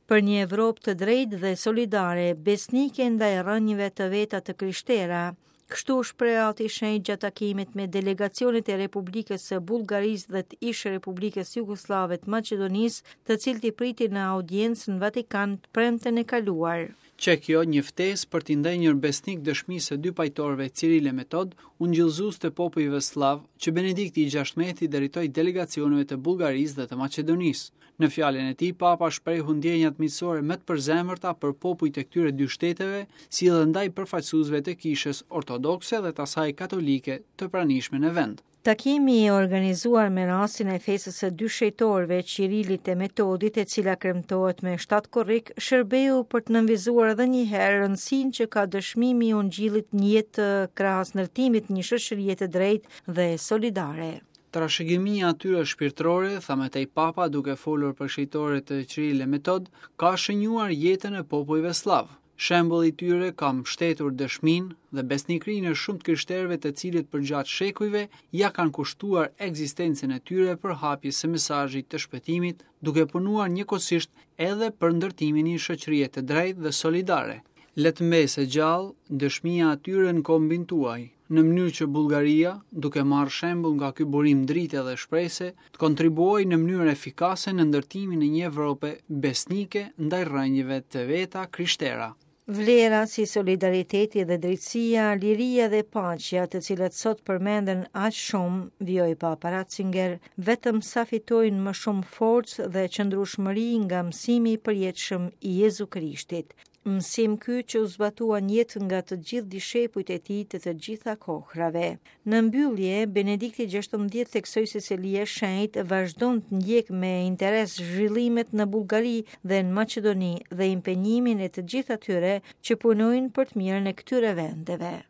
për një Evropë të drejtë dhe solidare, besnike ndaj rënjëve të veta të krishtera. Kështu shpreh Ati Shenjtë gjatë takimit me delegacionet e Republikës së Bullgarisë dhe të ish Republikës Jugoslave të Maqedonisë, të cilët i pritin në audiencë në Vatikan premten e kaluar. Që kjo një ftesë për t'i ndenjur besnik dëshmisë së dy pajtorëve Ciril e Metod, ungjillëzues të popujve slav, që Benedikti XVI drejtoi delegacioneve të Bullgarisë dhe të Maqedonisë. Në fjalën e tij, Papa shprehu ndjenjat miqësore më të përzemërta për popujt e këtyre dy shteteve, si edhe ndaj përfaqësuesve të Kishës Ortodokse dhe të asaj katolike të pranishme në vend. Takimi i organizuar me rastin e fesës së dy shejtorëve, Cirilit e Metodit, e cila kremtohet me 7 korrik, shërbeu për të nënvizuar edhe një herë rëndësinë që ka dëshmimi i Ungjillit në jetë krahas ndërtimit një shoqërie të drejtë dhe solidare. Trashëgimia atyre shpirtërore, thametej Papa duke folur për shejtorët e Ciril e Metod, ka shënjuar jetën e popujve slav. Shembulli i tyre ka mbështetur dëshminë dhe besnikrinë e shumë të krishterëve të cilët përgjatë shekujve ja kanë kushtuar ekzistencën e tyre për hapjes së mesazhit të shpëtimit, duke punuar njëkohësisht edhe për ndërtimin e një shoqërie të drejtë dhe solidare. Le të mbesë gjallë dëshmia atyre në kombin tuaj, në mënyrë që Bullgaria, duke marrë shembull nga ky burim drite dhe shprehse, të kontribuojë në mënyrë efikase në ndërtimin e një Evrope besnike ndaj rrënjëve të veta krishtera. Vlera si solidariteti dhe drejtësia, liria dhe paqja, të cilat sot përmenden aq shumë, vjoi Papa Ratzinger, vetëm sa fitojnë më shumë forcë dhe qëndrueshmëri nga mësimi i përjetshëm i Jezu Krishtit. Mësim ky që u zbatuan jetë nga të gjithë dishepujt e tij të gjitha kohrave. Në mbyllje, Benedikti XVI theksoi se Selia e Shenjtë vazhdon të ndjek me interes zhvillimet në Bullgari dhe në Maqedoni dhe impenjimin e të gjithë atyre që punojnë për të mirën e këtyre vendeve.